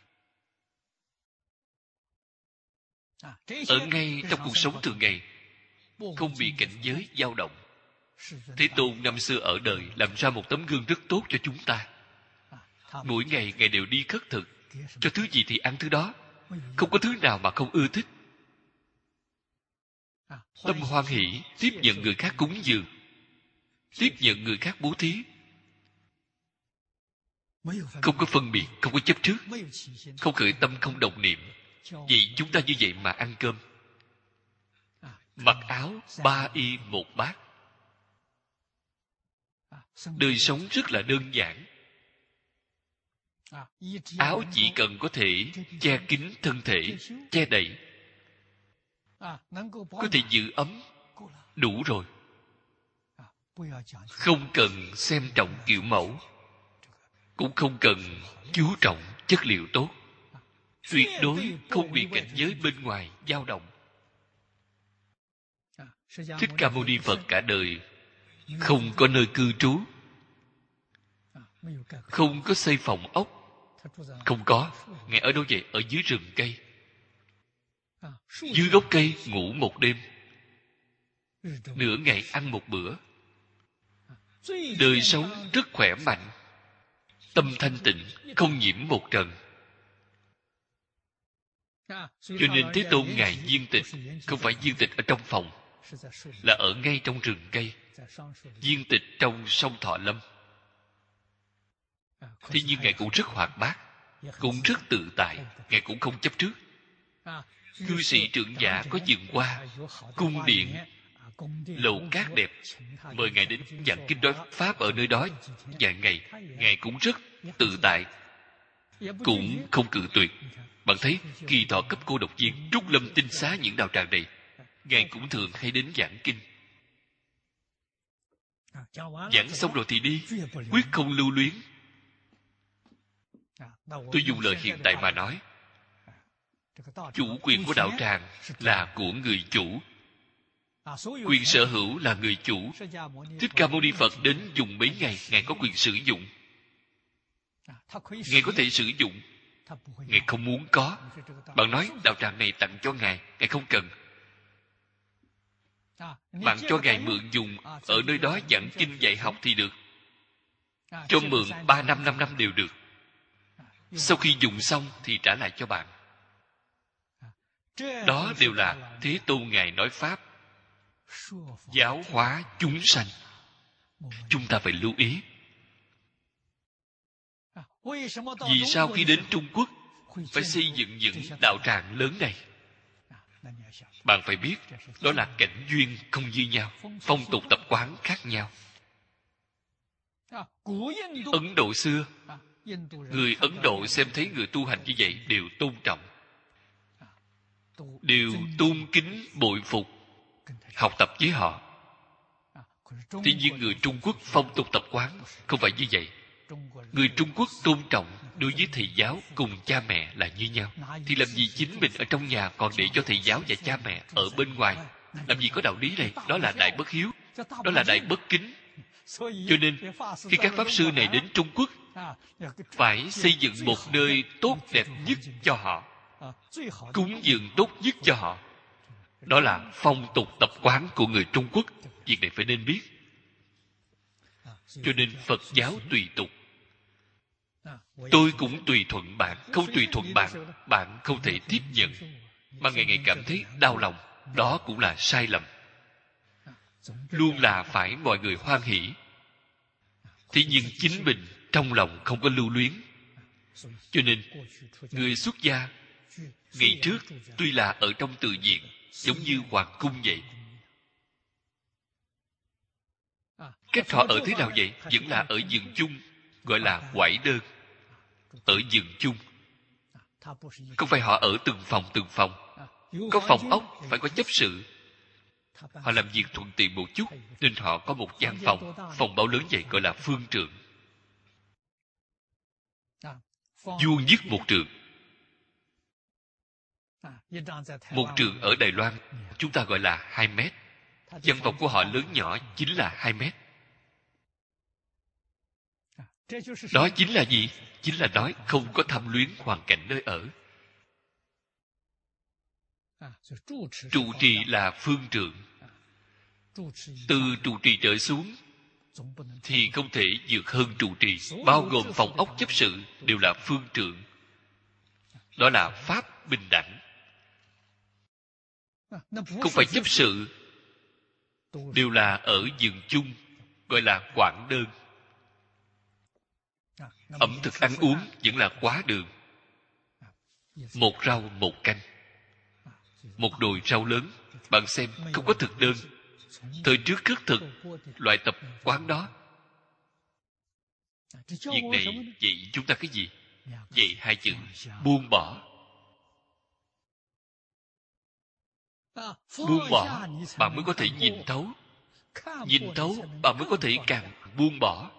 Ở ngay trong cuộc sống thường ngày, không bị cảnh giới dao động. Thế Tôn năm xưa ở đời làm ra một tấm gương rất tốt cho chúng ta. Mỗi ngày Ngài đều đi khất thực, cho thứ gì thì ăn thứ đó, không có thứ nào mà không ưa thích. Tâm hoan hỷ tiếp nhận người khác cúng dường, tiếp nhận người khác bố thí, không có phân biệt, không có chấp trước, không khởi tâm, không động niệm. Vậy chúng ta như vậy mà ăn cơm. Mặc áo ba y một bát. Đời sống rất là đơn giản. Áo chỉ cần có thể che kín thân thể, che đậy, có thể giữ ấm, đủ rồi. Không cần xem trọng kiểu mẫu, cũng không cần chú trọng chất liệu tốt. Tuyệt đối không bị cảnh giới bên ngoài dao động. Thích Ca Mâu Ni Phật cả đời không có nơi cư trú, không có xây phòng ốc, không có. Ngài ở đâu vậy? Ở dưới rừng cây, dưới gốc cây ngủ một đêm, nửa ngày ăn một bữa. Đời sống rất khỏe mạnh, tâm thanh tịnh, không nhiễm một trần. Cho nên Thế Tôn Ngài viên tịch, không phải viên tịch ở trong phòng, là ở ngay trong rừng cây, viên tịch trong sông Thọ Lâm. Thế nhưng Ngài cũng rất hoạt bát, cũng rất tự tại. Ngài cũng không chấp trước. Cư sĩ trưởng giả có dựng qua cung điện, lầu cát đẹp, mời Ngài đến giảng kinh nói pháp ở nơi đó vài ngày. Ngài cũng rất tự tại, cũng không cự tuyệt. Bạn thấy Kỳ Thọ Cấp Cô Độc Viên, Trúc Lâm Tinh Xá những đạo tràng này, Ngài cũng thường hay đến giảng kinh. Giảng xong rồi thì đi, quyết không lưu luyến. Tôi dùng lời hiện tại mà nói, chủ quyền của đạo tràng là của người chủ, quyền sở hữu là người chủ. Thích Ca Mâu Ni Phật đến dùng mấy ngày, Ngài có quyền sử dụng. Ngài có thể sử dụng, Ngài không muốn có. Bạn nói đạo tràng này tặng cho Ngài, Ngài không cần. Bạn cho Ngài mượn dùng, ở nơi đó giảng kinh dạy học thì được. Cho mượn ba năm, năm năm đều được. Sau khi dùng xong thì trả lại cho bạn. Đó đều là Thế Tôn Ngài nói pháp, giáo hóa chúng sanh. Chúng ta phải lưu ý. Vì sao khi đến Trung Quốc phải xây dựng những đạo tràng lớn này? Bạn phải biết, đó là cảnh duyên không như nhau, phong tục tập quán khác nhau. Ấn Độ xưa, người Ấn Độ xem thấy người tu hành như vậy đều tôn trọng, đều tôn kính bội phục, học tập với họ. Tuy nhiên người Trung Quốc phong tục tập quán không phải như vậy. Người Trung Quốc tôn trọng đối với thầy giáo cùng cha mẹ là như nhau. Thì làm gì chính mình ở trong nhà còn để cho thầy giáo và cha mẹ ở bên ngoài? Làm gì có đạo lý này? Đó là đại bất hiếu, đó là đại bất kính. Cho nên khi các pháp sư này đến Trung Quốc, phải xây dựng một nơi tốt đẹp nhất cho họ, cúng dường tốt nhất cho họ. Đó là phong tục tập quán của người Trung Quốc. Việc này phải nên biết. Cho nên Phật giáo tùy tục. Tôi cũng tùy thuận bạn, không tùy thuận bạn, bạn không thể tiếp nhận, mà ngày ngày cảm thấy đau lòng. Đó cũng là sai lầm. Luôn là phải mọi người hoan hỷ. Thế nhưng chính mình trong lòng không có lưu luyến. Cho nên người xuất gia ngày trước tuy là ở trong tự viện, giống như hoàng cung vậy. Cách họ ở thế nào vậy? Vẫn là ở giường chung, gọi là quải đơn. Ở giường chung, không phải họ ở từng phòng từng phòng. Có phòng ốc phải có chấp sự. Họ làm việc thuận tiện một chút, nên họ có một gian phòng. Phòng bao lớn vậy gọi là phương trượng. Vuông vức một trượng. Một trượng ở Đài Loan chúng ta gọi là hai mét. Văn phòng của họ lớn nhỏ chính là hai mét. Đó chính là gì? Chính là nói không có tham luyến hoàn cảnh nơi ở. Trụ trì là phương trượng. Từ trụ trì trở xuống thì không thể vượt hơn trụ trì. Bao gồm phòng ốc chấp sự đều là phương trượng. Đó là pháp bình đẳng. Không phải chấp sự, đều là ở giường chung, gọi là quảng đơn. Ẩm thực ăn uống vẫn là quá đường. Một rau một canh, một đồi rau lớn. Bạn xem, không có thực đơn. Thời trước khất thực, loại tập quán đó. Việc này dạy chúng ta cái gì? Dạy hai chữ buông bỏ. Buông bỏ, bạn mới có thể nhìn thấu. Nhìn thấu, bạn mới có thể càng buông bỏ.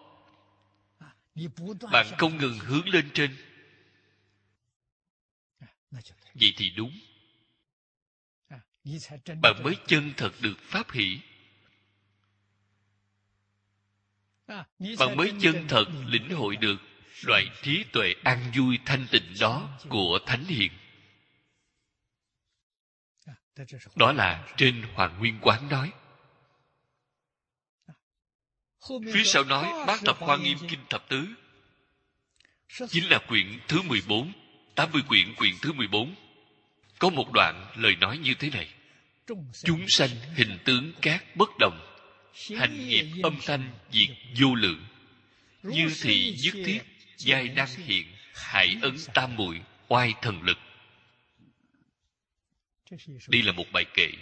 Bạn không ngừng hướng lên trên, vậy thì đúng. Bạn mới chân thật được pháp hỷ. Bạn mới chân thật lĩnh hội được loại trí tuệ an vui thanh tịnh đó của Thánh Hiền. Đó là trên Hoàng Nguyên Quán nói. Phía sau nói Bát Thập Hoa Nghiêm Kinh Thập Tứ, chính là quyển thứ mười bốn, tám mươi quyển quyển thứ mười bốn. Có một đoạn lời nói như thế này: chúng sanh hình tướng các bất đồng, hành nghiệp âm thanh diệt vô lượng, như thị nhất thiết giai năng hiện, hải ấn tam muội oai thần lực. Đây là một bài kệ.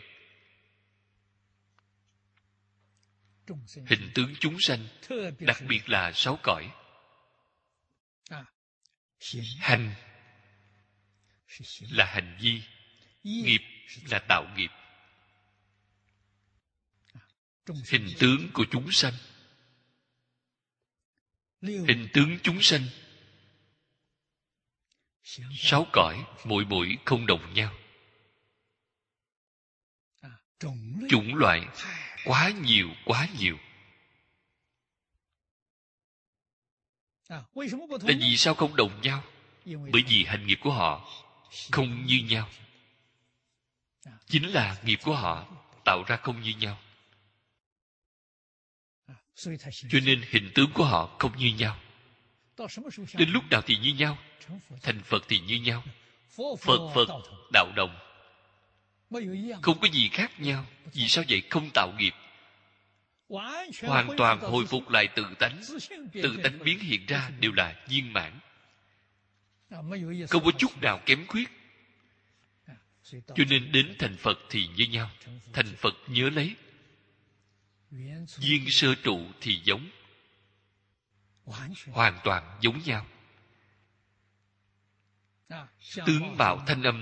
Hình tướng chúng sanh, đặc biệt là sáu cõi. Hành là hành vi, nghiệp là tạo nghiệp. Hình tướng của chúng sanh, hình tướng chúng sanh, sáu cõi mỗi mỗi không đồng nhau. Chủng loại quá nhiều quá nhiều. Tại vì sao không đồng nhau? Bởi vì hành nghiệp của họ không như nhau. Chính là nghiệp của họ tạo ra không như nhau, cho nên hình tướng của họ không như nhau. Đến lúc nào thì như nhau? Thành Phật thì như nhau. Phật Phật đạo đồng, không có gì khác nhau. Vì sao vậy? Không tạo nghiệp, hoàn toàn hồi phục lại tự tánh. Tự tánh biến hiện ra đều là viên mãn, không có chút nào kém khuyết. Cho nên đến thành Phật thì như nhau. Thành Phật nhớ lấy, duyên sơ trụ thì giống, hoàn toàn giống nhau. Tướng mạo thanh âm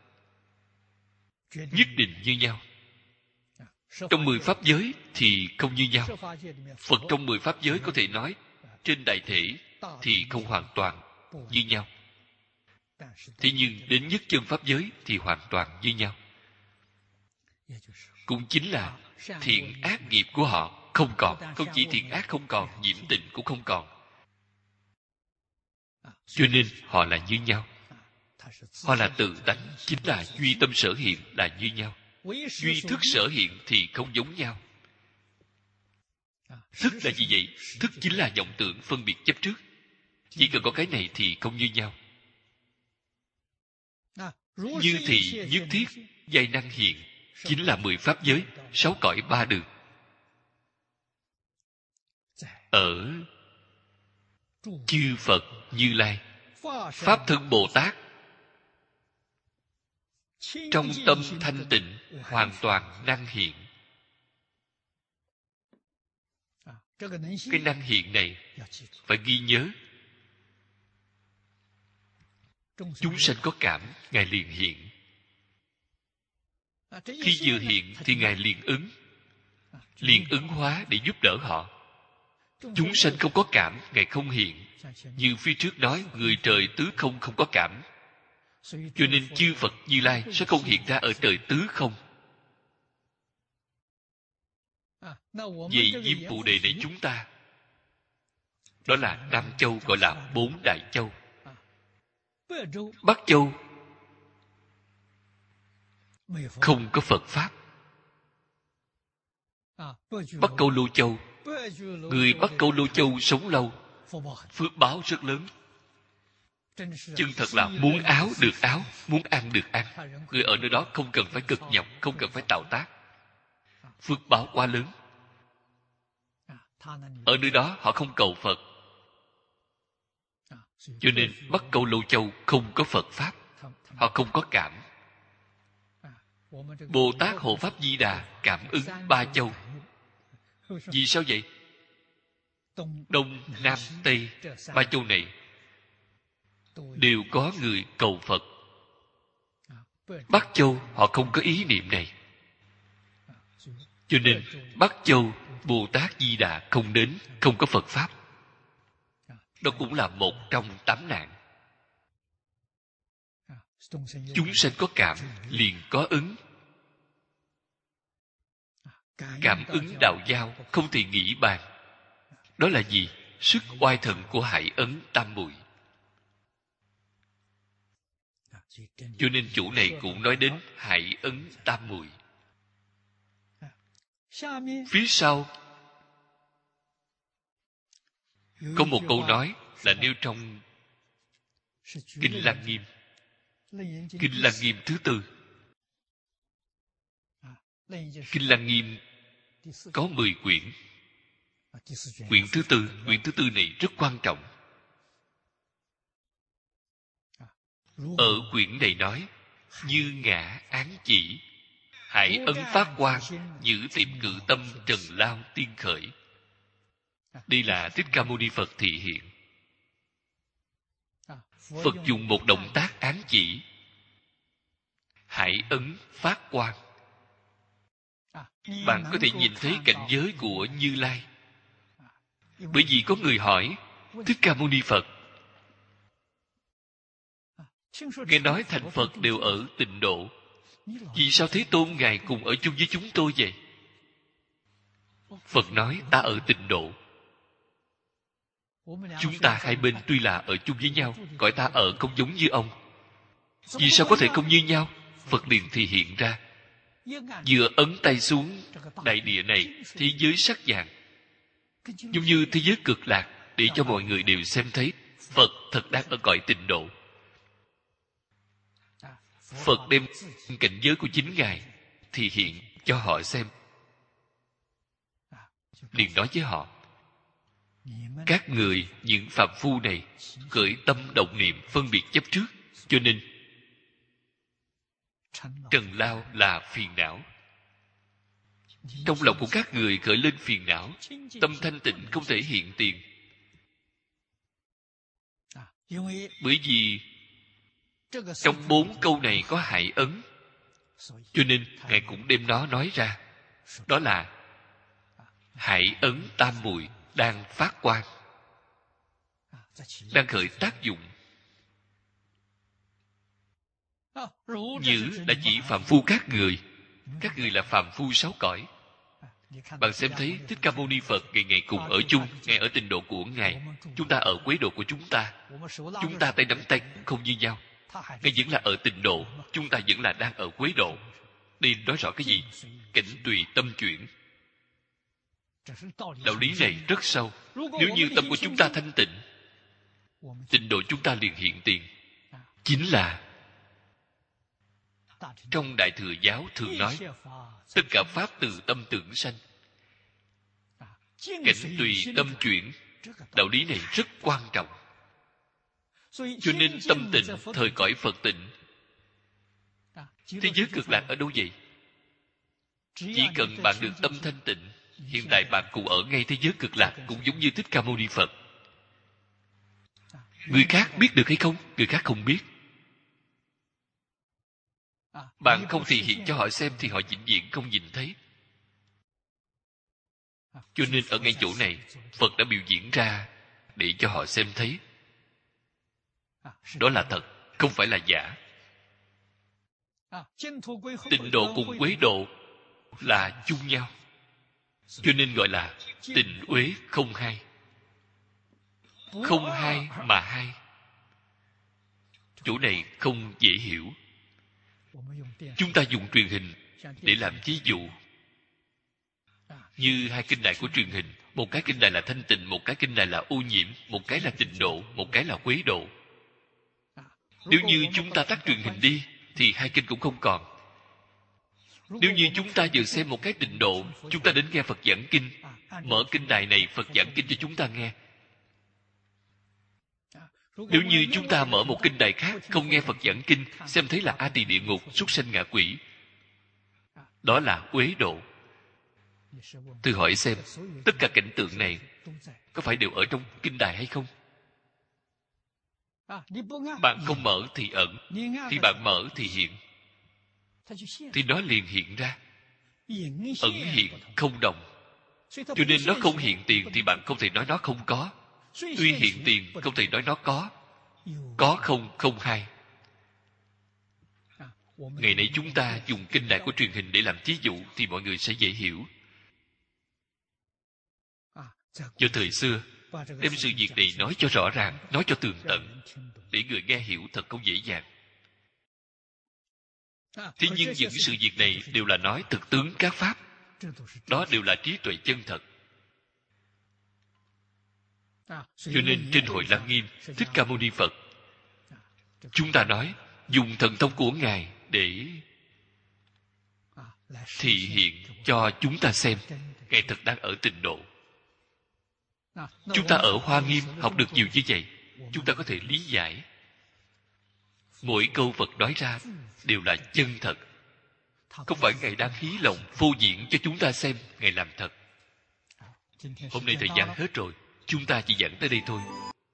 nhất định như nhau. Trong mười pháp giới thì không như nhau. Phật trong mười pháp giới có thể nói trên đại thể thì không hoàn toàn như nhau. Thế nhưng đến nhất chân pháp giới thì hoàn toàn như nhau. Cũng chính là thiện ác nghiệp của họ không còn. Không chỉ thiện ác không còn, nhiễm tịnh cũng không còn. Cho nên họ là như nhau. Họ là tự tánh, chính là duy tâm sở hiện là như nhau. Duy thức sở hiện thì không giống nhau. Thức là gì vậy? Thức chính là vọng tưởng phân biệt chấp trước. Chỉ cần có cái này thì không như nhau. Như thị nhất thiết giai năng hiện, chính là mười pháp giới, sáu cõi ba đường. Ở chư Phật Như Lai, Pháp Thân Bồ Tát, trong tâm thanh tịnh hoàn toàn năng hiện. Cái năng hiện này phải ghi nhớ. Chúng sanh có cảm, Ngài liền hiện. Khi vừa hiện thì Ngài liền ứng, liền ứng hóa để giúp đỡ họ. Chúng sanh không có cảm, Ngài không hiện. Như phía trước nói, người trời tứ không không có cảm. Cho nên chư Phật Như Lai sẽ không hiện ra ở trời tứ không. Vì Diêm Phù Đề này chúng ta, đó là Nam Châu gọi là bốn Đại Châu. Bắc Châu không có Phật Pháp. Bắc Câu Lô Châu, người Bắc Câu Lô Châu sống lâu, phước báo rất lớn. Chân thật là muốn áo được áo, muốn ăn được ăn. Người ở nơi đó không cần phải cực nhọc, không cần phải tạo tác. Phước báo quá lớn. Ở nơi đó họ không cầu Phật. Cho nên Bắc Câu Lô Châu không có Phật Pháp. Họ không có cảm. Bồ Tát Hộ Pháp Di Đà cảm ứng ba châu. Vì sao vậy? Đông, Nam, Tây, ba châu này đều có người cầu Phật. Bắc Châu họ không có ý niệm này. Cho nên Bắc Châu Bồ Tát Di Đà không đến, không có Phật Pháp. Đó cũng là một trong tám nạn. Chúng sanh có cảm liền có ứng. Cảm ứng đạo giao không thể nghĩ bàn. Đó là gì? Sức oai thần của Hải Ấn Tam Muội. Cho nên chủ này cũng nói đến Hải Ấn Tam Muội. Phía sau có một câu nói là nêu trong Kinh Lăng Nghiêm. Kinh Lăng Nghiêm thứ tư. Kinh Lăng Nghiêm có mười quyển. Quyển thứ tư, quyển thứ tư này rất quan trọng. Ở quyển này nói, như ngã án chỉ, hãy ấn phát quang, giữ tiệm cự tâm trần lao tiên khởi. Đây là Thích Ca Mâu Ni Phật thị hiện. Phật dùng một động tác án chỉ, hãy ấn phát quang. Bạn có thể nhìn thấy cảnh giới của Như Lai. Bởi vì có người hỏi, Thích Ca Mâu Ni Phật, nghe nói thành Phật đều ở Tịnh Độ, vì sao Thế Tôn Ngài cùng ở chung với chúng tôi vậy? Phật nói, ta ở Tịnh Độ. Chúng ta hai bên tuy là ở chung với nhau, cõi ta ở không giống như ông. Vì sao có thể không như nhau? Phật liền thì hiện ra. Vừa ấn tay xuống đại địa này, thế giới sắc vàng, giống như thế giới cực lạc, để cho mọi người đều xem thấy Phật thật đang ở cõi Tịnh Độ. Phật đem cảnh giới của chính Ngài thì hiện cho họ xem. Liền nói với họ, các người, những phạm phu này, khởi tâm động niệm phân biệt chấp trước, cho nên trần lao là phiền não. Trong lòng của các người khởi lên phiền não, tâm thanh tịnh không thể hiện tiền. Bởi vì trong bốn câu này có hại ấn, cho nên Ngài cũng đem nó nói ra. Đó là hại ấn tam muội đang phát quang, đang khởi tác dụng. Như đã chỉ phạm phu các người. Các người là phạm phu sáu cõi. Bạn xem thấy Thích Ca Mâu Ni Phật ngày ngày cùng ở chung, Ngài ở Tịnh Độ của Ngài, chúng ta ở Quế Độ của chúng ta. Chúng ta tay nắm tay không như nhau. Ngài vẫn là ở Tịnh Độ, chúng ta vẫn là đang ở Quế Độ. Đây nói rõ cái gì? Cảnh tùy tâm chuyển. Đạo lý này rất sâu. Nếu như tâm của chúng ta thanh tịnh, Tịnh Độ chúng ta liền hiện tiền. Chính là trong Đại Thừa Giáo thường nói, tất cả pháp từ tâm tưởng sanh. Cảnh tùy tâm chuyển. Đạo lý này rất quan trọng. Cho nên tâm tịnh, thời cõi Phật tịnh. Thế giới cực lạc ở đâu vậy? Chỉ cần bạn được tâm thanh tịnh, hiện tại bạn cũng ở ngay thế giới cực lạc, cũng giống như Thích Ca Mâu Ni Phật. Người khác biết được hay không? Người khác không biết. Bạn không thể hiện cho họ xem thì họ vĩnh viễn không nhìn thấy. Cho nên ở ngay chỗ này, Phật đã biểu diễn ra để cho họ xem thấy. Đó là thật, không phải là giả. Tịnh độ cùng uế độ là chung nhau, cho nên gọi là tịnh uế không hai. Không hai mà hai. Chỗ này không dễ hiểu. Chúng ta dùng truyền hình để làm ví dụ. Như hai kinh đài của truyền hình, một cái kinh đài là thanh tịnh, một cái kinh đài là ô nhiễm, một cái là tịnh độ, một cái là quế độ. Nếu như chúng ta tắt truyền hình đi thì hai kinh cũng không còn. Nếu như chúng ta vừa xem một cái tịnh độ, chúng ta đến nghe Phật giảng kinh, mở kinh đài này Phật giảng kinh cho chúng ta nghe. Nếu như chúng ta mở một kinh đài khác, không nghe Phật giảng kinh, xem thấy là A Tỳ địa ngục, súc sanh ngạ quỷ, đó là uế độ. Tôi hỏi xem, tất cả cảnh tượng này có phải đều ở trong kinh đài hay không? Bạn không mở thì ẩn, thì bạn mở thì hiện, thì nó liền hiện ra. Ẩn hiện không đồng, cho nên nó không hiện tiền thì bạn không thể nói nó không có. Tuy hiện tiền không thể nói nó có. Có không không hai. Ngày nay chúng ta dùng kinh đài của truyền hình để làm ví dụ thì mọi người sẽ dễ hiểu. Cho thời xưa, đem sự việc này nói cho rõ ràng, nói cho tường tận, để người nghe hiểu thật không dễ dàng. Thế nhưng những sự việc này đều là nói thực tướng các pháp. Đó đều là trí tuệ chân thật. Cho nên trên Hội Lăng Nghiêm, Thích Ca Mâu Ni Phật, chúng ta nói dùng thần thông của Ngài để thị hiện cho chúng ta xem Ngài thật đang ở tịnh độ. Chúng ta ở Hoa Nghiêm học được nhiều như vậy, chúng ta có thể lý giải. Mỗi câu Phật nói ra đều là chân thật. Không phải Ngài đang hí lòng phô diễn cho chúng ta xem Ngài làm thật. Hôm nay thời gian hết rồi, chúng ta chỉ giảng tới đây thôi.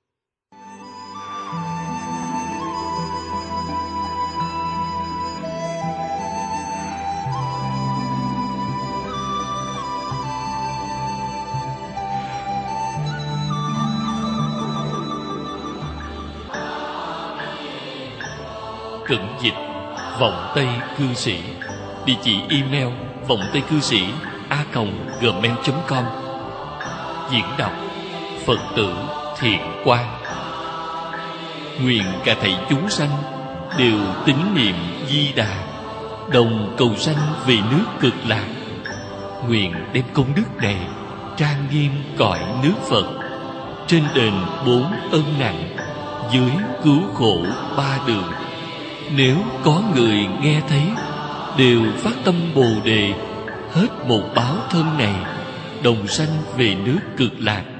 Cận dịch Vọng Tây Cư Sĩ. Địa chỉ email vọng tây cư sĩ a còng gmail chấm com. Diễn đọc Phật tử Thiện Quang. Nguyện cả thảy chúng sanh đều tín niệm Di Đà, đồng cầu sanh về nước Cực Lạc. Nguyện đem công đức này trang nghiêm cõi nước Phật, trên đền bốn ân nặng, dưới cứu khổ ba đường. Nếu có người nghe thấy, đều phát tâm Bồ Đề, hết một báo thân này, đồng sanh về nước Cực Lạc.